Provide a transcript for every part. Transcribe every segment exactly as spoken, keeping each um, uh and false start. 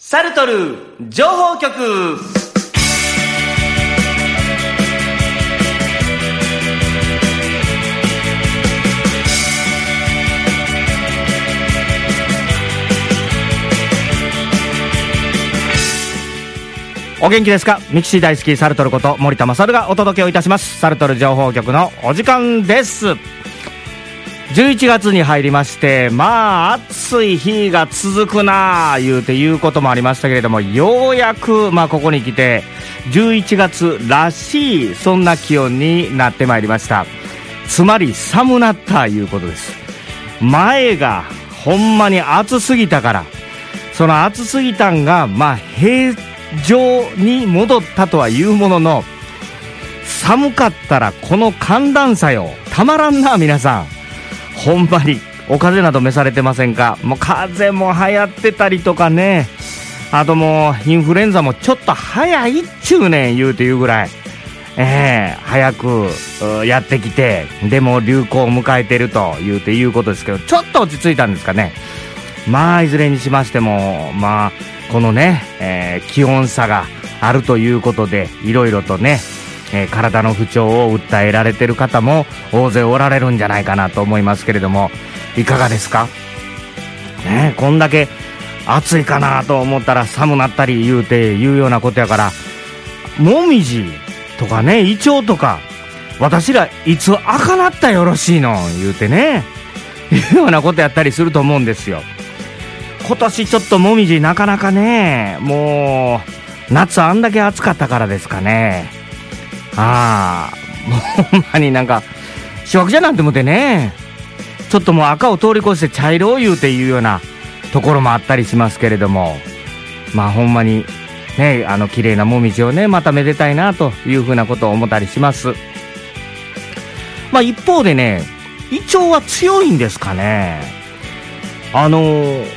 サルトル情報局。お元気ですか。ミキシー大好きサルトルこと森田勝がお届けをいたします。サルトル情報局のお時間です。じゅういちがつに入りまして、まあ暑い日が続くなあ言うていうこともありましたけれども、ようやくまあここに来てじゅういちがつらしいそんな気温になってまいりました。つまり寒なったいうことです。前がほんまに暑すぎたから、その暑すぎたんがまあ平常に戻ったとはいうものの、寒かったらこの寒暖差よたまらんな。皆さんほんまにお風邪など召されてませんか。もう風邪も流行ってたりとかね、あともうインフルエンザもちょっと早いっちゅうねん言うていうぐらい、えー、早くやってきて、でも流行を迎えてると言うていうことですけど、ちょっと落ち着いたんですかね。まあいずれにしましても、まあこのね、えー、気温差があるということで、いろいろとね、えー、体の不調を訴えられている方も大勢おられるんじゃないかなと思いますけれども、いかがですか、ね、こんだけ暑いかなと思ったら寒なったり言うていうようなことやから、もみじとかね、イチョウとか私らいつ赤なったらよろしいの言うてね、いうようなことやったりすると思うんですよ。今年ちょっともみじなかなかね、もう夏あんだけ暑かったからですかね。ああ、もうほんまになんかしわくちゃなんて思ってね、ちょっともう赤を通り越して茶色を言うていうようなところもあったりしますけれども、まあほんまにね、あの綺麗なもみじをね、まためでたいなというふうなことを思ったりします。まあ一方でね、イチョウは強いんですかね。あの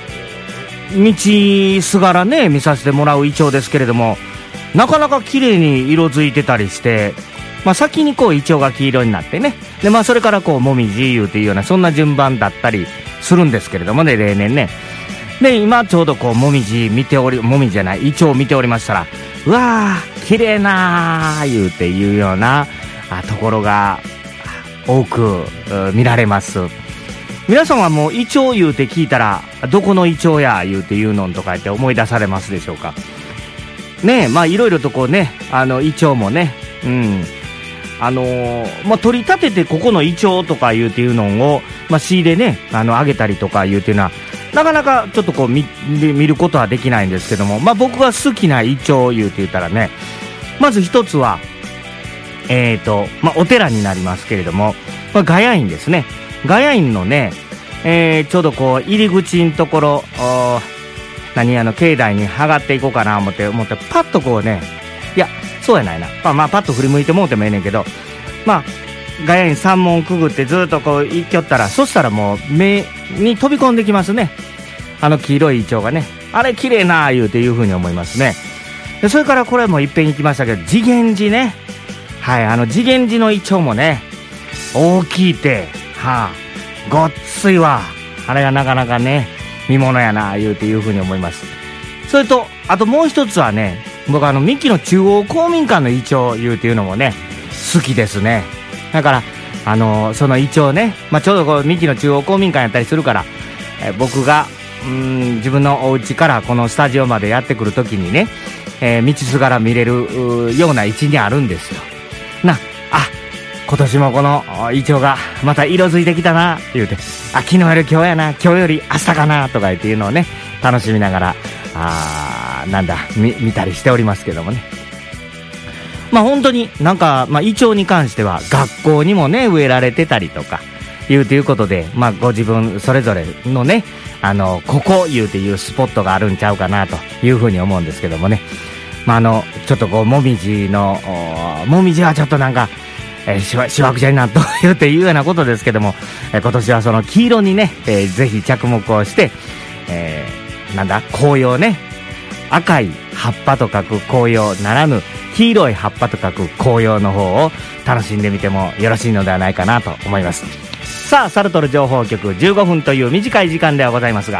道すがらね見させてもらうイチョウですけれども、なかなか綺麗に色づいてたりして、まあ、先にこうイチョウが黄色になってね、で、まあ、それからこうもみじ言うていうようなそんな順番だったりするんですけれどもね、例年ね。で今ちょうどこうもみじ見ておりもみじじゃないイチョウを見ておりましたら、うわー綺麗なー言うていうようなあところが多く見られます。皆さんはもうイチョウ言うて聞いたらどこのイチョウや言うていうのとか言って思い出されますでしょうかね。え、まあいろいろとこうね、あのイチョウもね、うんあのー、まあ取り立ててここのイチョウとか言うていうのを、まあ、仕入れね、あのあげたりとか言うていうのはなかなかちょっとこう 見, 見ることはできないんですけども、まあ僕が好きなイチョウ言うて言ったらね、まず一つはえーと、まあお寺になりますけれども、まあ、ガヤ院ですね。ガヤ院のね、えー、ちょうどこう入り口のところ、何あの境内に上がっていこうかな思って思ってパッとこうね、いやそうやないな、まあ、まあパッと振り向いてもうてもええねんけど、まあガヤ院三門くぐってずっとこう行きよったら、そしたらもう目に飛び込んできますね、あの黄色いイチョウがね。あれ綺麗な言うていうふうに思いますね。でそれからこれもいっぺん行きましたけど、次元寺ね、はい、あの次元寺のイチョウもね大きいて、はあ、ごっついわ。あれがなかなかね見物やな言うていうふうに思います。それとあともう一つはね、僕あの三木の中央公民館のイチョウ言うていうのもね好きですね。だからあのそのイチョウね、まあ、ちょうどこう三木の中央公民館やったりするから、え僕がうーん自分のお家からこのスタジオまでやってくるときにね、えー、道すがら見れるような位置にあるんですよ。なあ、今年もこのイチョウがまた色づいてきたな言うて、あ、昨日より今日やな、今日より明日かなとか言っていうのをね楽しみながら、あーなんだ 見, 見たりしておりますけどもね。まあ本当になんか、まあ、イチョウに関しては学校にもね植えられてたりとかいうということで、まあご自分それぞれのね、あのここ言うていうスポットがあるんちゃうかなというふうに思うんですけどもね。まああのちょっとこうもみじのもみじはちょっとなんかえー、しわ、しわくちゃになっというっていうようなことですけども、えー、今年はその黄色にね、えー、ぜひ着目をして、えー、なんだ紅葉ね、赤い葉っぱと書く紅葉ならぬ黄色い葉っぱと書く紅葉の方を楽しんでみてもよろしいのではないかなと思います。さあサルトル情報局じゅうごふんという短い時間ではございますが、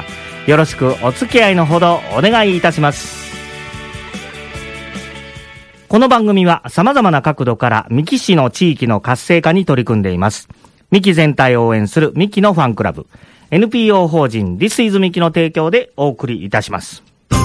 よろしくお付き合いのほどお願いいたします。この番組は様々な角度から三木市の地域の活性化に取り組んでいます。三木全体を応援する三木のファンクラブ エヌピーオー 法人 This is 三木の提供でお送りいたします。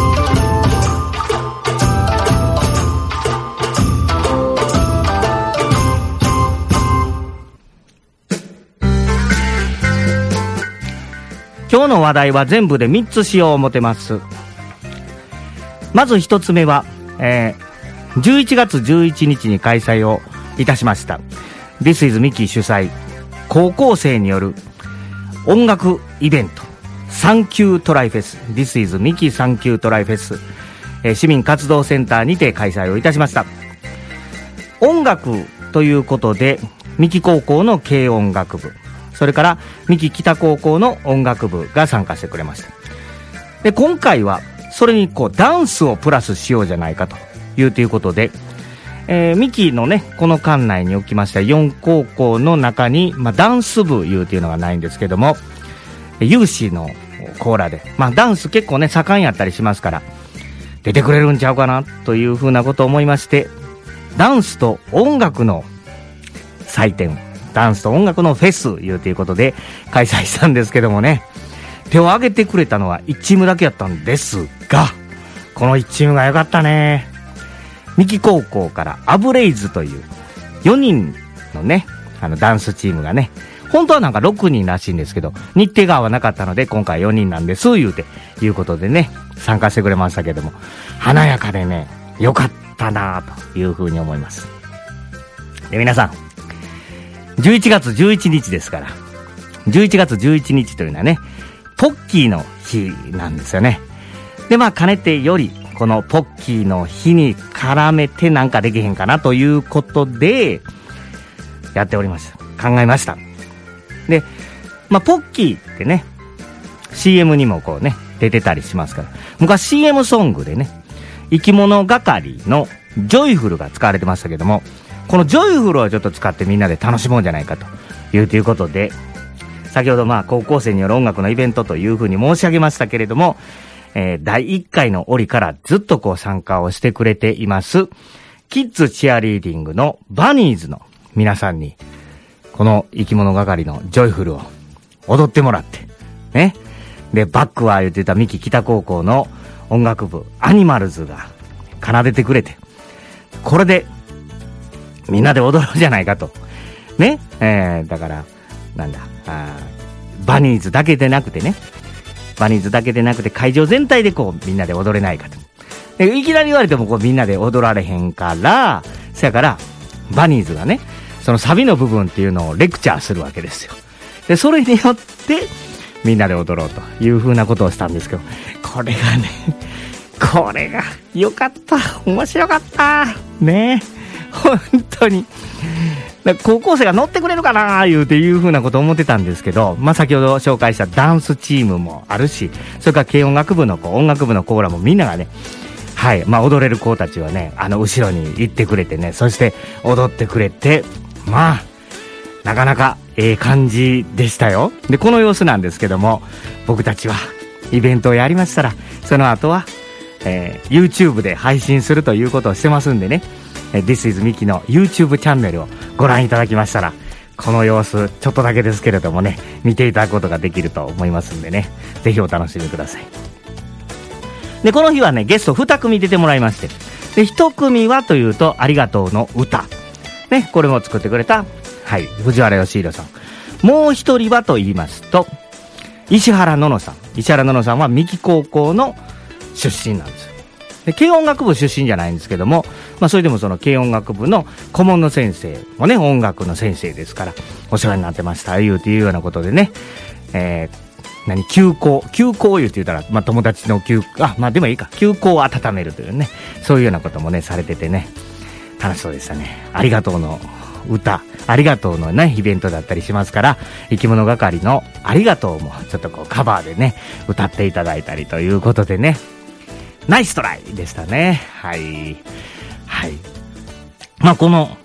今日の話題は全部でみっつしよう思てます。まずひとつめは、えー、じゅういちがつじゅういちにちに開催をいたしました This is 三木主催高校生による音楽イベントサンキュートライフェス This is 三木サンキュートライフェス、えー、市民活動センターにて開催をいたしました。音楽ということで三木高校の軽音楽部、それから三木北高校の音楽部が参加してくれました。で、今回はそれにこうダンスをプラスしようじゃないかというということで、えー、三木のねこの館内におきましたよん高校の中に、まあ、ダンス部いうというのがないんですけども、有志のコーラで、まあ、ダンス結構ね盛んやったりしますから出てくれるんちゃうかなというふうなことを思いまして、ダンスと音楽の祭典、ダンスと音楽のフェスいうということで開催したんですけどもね、手を挙げてくれたのはいちチームだけやったんですが、このいちチームが良かったね。三木高校からアブレイズというよにんのねあのダンスチームがね、本当はなんかろくにんらしいんですけど日程が合わなかったので今回よにんなんです言うていうことでね参加してくれましたけども、華やかでね良かったなというふうに思います。で、皆さんじゅういちがつじゅういちにちですから、じゅういちがつじゅういちにちというのはねポッキーの日なんですよね。で、まあかねてよりこのポッキーの日に絡めてなんかできへんかなということでやっておりました。考えました。で、まあポッキーってね シーエム にもこうね出てたりしますから、昔 シーエム ソングでね生き物係のジョイフルが使われてましたけども、このジョイフルをちょっと使ってみんなで楽しもうじゃないかというということで、先ほどまあ高校生による音楽のイベントというふうに申し上げましたけれども、えー、だいいっかいの折からずっとこう参加をしてくれていますキッズチアリーディングのバニーズの皆さんにこの生き物係のジョイフルを踊ってもらってね、でバックは言ってた三木北高校の音楽部アニマルズが奏でてくれて、これでみんなで踊ろうじゃないかとね、えー、だからなんだあバニーズだけでなくてねバニーズだけでなくて会場全体でこうみんなで踊れないかと。でいきなり言われてもこうみんなで踊られへんから、そやからバニーズがねそのサビの部分っていうのをレクチャーするわけですよ。でそれによってみんなで踊ろうというふうなことをしたんですけど、これがねこれがよかった、面白かったね、本当に高校生が乗ってくれるかな言うていうふうなことを思ってたんですけど、まあ先ほど紹介したダンスチームもあるし、それから軽音楽部の子音楽部のコーラもみんながね、はいまあ踊れる子たちはねあの後ろに行ってくれてね、そして踊ってくれて、まあなかなかええ感じでしたよ。でこの様子なんですけども、僕たちはイベントをやりましたらその後は、えー、YouTube で配信するということをしてますんでね、This is ミキの YouTube チャンネルをご覧いただきましたら、この様子ちょっとだけですけれどもね見ていただくことができると思いますんでね、ぜひお楽しみください。でこの日はねゲストに組出てもらいまして、でいち組はというとありがとうの歌ね、これも作ってくれたはい藤原義弘さん。もう一人はと言いますと石原ののさん。石原ののさんは三木高校の出身なんです。で軽音楽部出身じゃないんですけども、まあそれでもその軽音楽部の顧問の先生もね音楽の先生ですからお世話になってましたいうていうようなことでね、えー、何休校休校言うて言ったら、まあ友達の休あまあでもいいか休校を温めるというね、そういうようなこともねされててね楽しそうでしたね。ありがとうの歌、ありがとうのねイベントだったりしますから、生き物係のありがとうもちょっとこうカバーでね歌っていただいたりということでね、ナイストライでしたね。はいはい。まあこの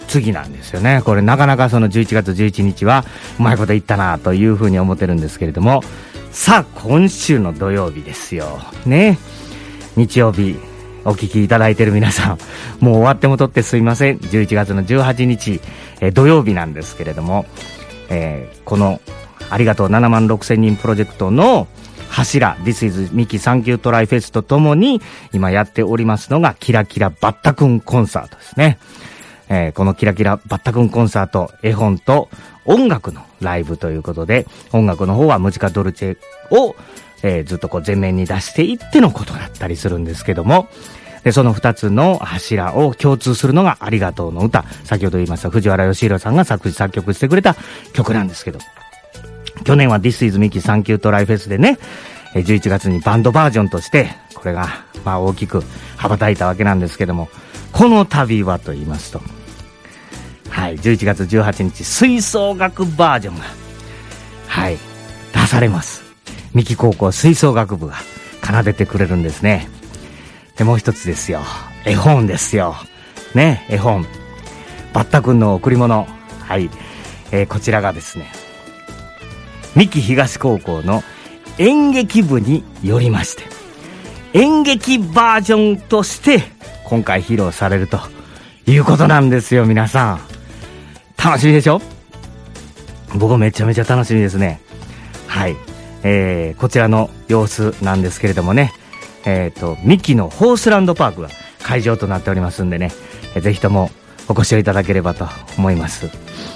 次なんですよね。これなかなかそのじゅういちがつじゅういちにちはうまいこと言ったなというふうに思ってるんですけれども、さあ今週の土曜日ですよね。日曜日お聞きいただいている皆さん、もう終わってもとってすいません。じゅういちがつのじゅうはちにち、えー、土曜日なんですけれども、えー、このありがとうななまんろくせんにんプロジェクトの柱 This is ミキサンキュートライフェスとともに今やっておりますのがキラキラバッタくんコンサートですね。えー、このキラキラバッタくんコンサート、絵本と音楽のライブということで、音楽の方はムジカドルチェを、えー、ずっとこう前面に出していってのことだったりするんですけども、でその二つの柱を共通するのがありがとうの歌、先ほど言いました藤原義弘さんが作詞作曲してくれた曲なんですけど、去年は This is ミキサンキュートライフェスでね、じゅういちがつにバンドバージョンとしてこれがまあ大きく羽ばたいたわけなんですけども、この度はと言いますと、はい、じゅういちがつじゅうはちにち吹奏楽バージョンがはい出されます。三木高校吹奏楽部が奏でてくれるんですね。でもう一つですよ、絵本ですよね。絵本バッタくんの贈り物、はい、えー、こちらがですね、三木東高校の演劇部によりまして演劇バージョンとして今回披露されるということなんですよ。皆さん楽しみでしょ。僕めちゃめちゃ楽しみですね。はい、えー、こちらの様子なんですけれどもね、えっとミキのホースランドパークが会場となっておりますんでね、えー、ぜひともお越しいただければと思います。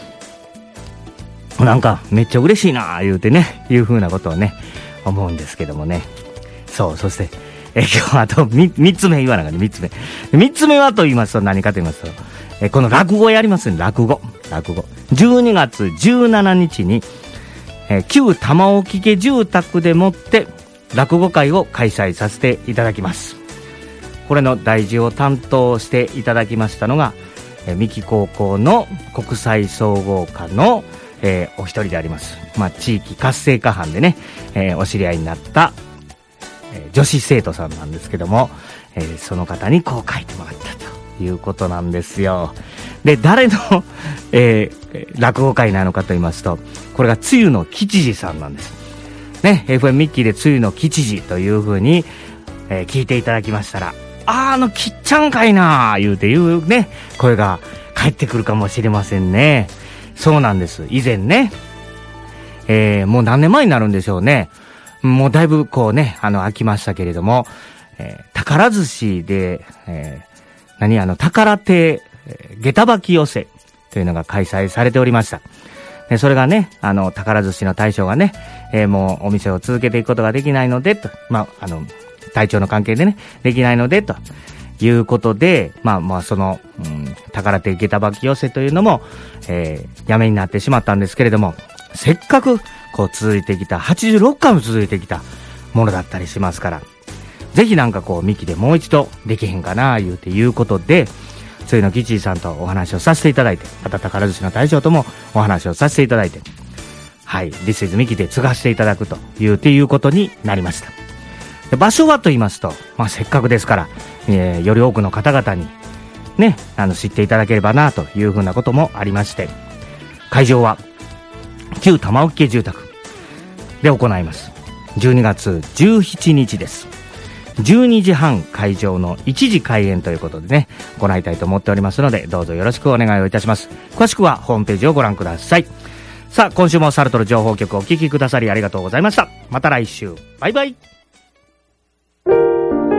なんかめっちゃ嬉しいな言うてね、いう風なことをね思うんですけどもね。そう、そしてえ今日あと 3, 3つ目言わなかった。みっつめみっつめはと言いますと何かと言いますと、えこの落語やりますね。落語落語じゅうにがつじゅうしちにちに、え旧玉置家住宅でもって落語会を開催させていただきます。これの題字を担当していただきましたのが、え三木高校の国際総合科の、えー、お一人であります、まあ、地域活性化班でね、えー、お知り合いになった、えー、女子生徒さんなんですけども、えー、その方にこう書いてもらったということなんですよ。で誰の、えー、落語会なのかと言いますと、これがつゆの吉次さんなんですね。 エフエム ミッキーでつゆの吉次という風に、えー、聞いていただきましたら、あーあのきっちゃんかいなー言うていうね声が返ってくるかもしれませんね。そうなんです。以前ね、えー、もう何年前になるんでしょうね。もうだいぶこうね、あの飽きましたけれども、えー、宝寿司で、えー、何あの宝亭下駄履き寄せというのが開催されておりました。でそれがね、あの宝寿司の大将がね、えー、もうお店を続けていくことができないのでと、まああの体調の関係でねできないのでということで、まあまあその、うん、宝亭下駄履き寄せというのも、えー、やめになってしまったんですけれども、せっかくこう続いてきたはちじゅうろっかいも続いてきたものだったりしますから、ぜひなんかこうミキでもう一度できへんかな言うていうことで、そういうの吉井さんとお話をさせていただいて、また宝寿司の大将ともお話をさせていただいて、はい、This is ミキで継がせていただくというっていうことになりました。で場所はと言いますと、まあ、せっかくですから、えー、より多くの方々にね、あの知っていただければなというふうなこともありまして、会場は旧玉置家住宅で行います。じゅうにがつじゅうしちにちです。じゅうにじはん会場のいちじ開演ということでね、行いたいと思っておりますので、どうぞよろしくお願いをいたします。詳しくはホームページをご覧ください。さあ、今週もサルトル情報局をお聞きくださりありがとうございました。また来週。バイバイ。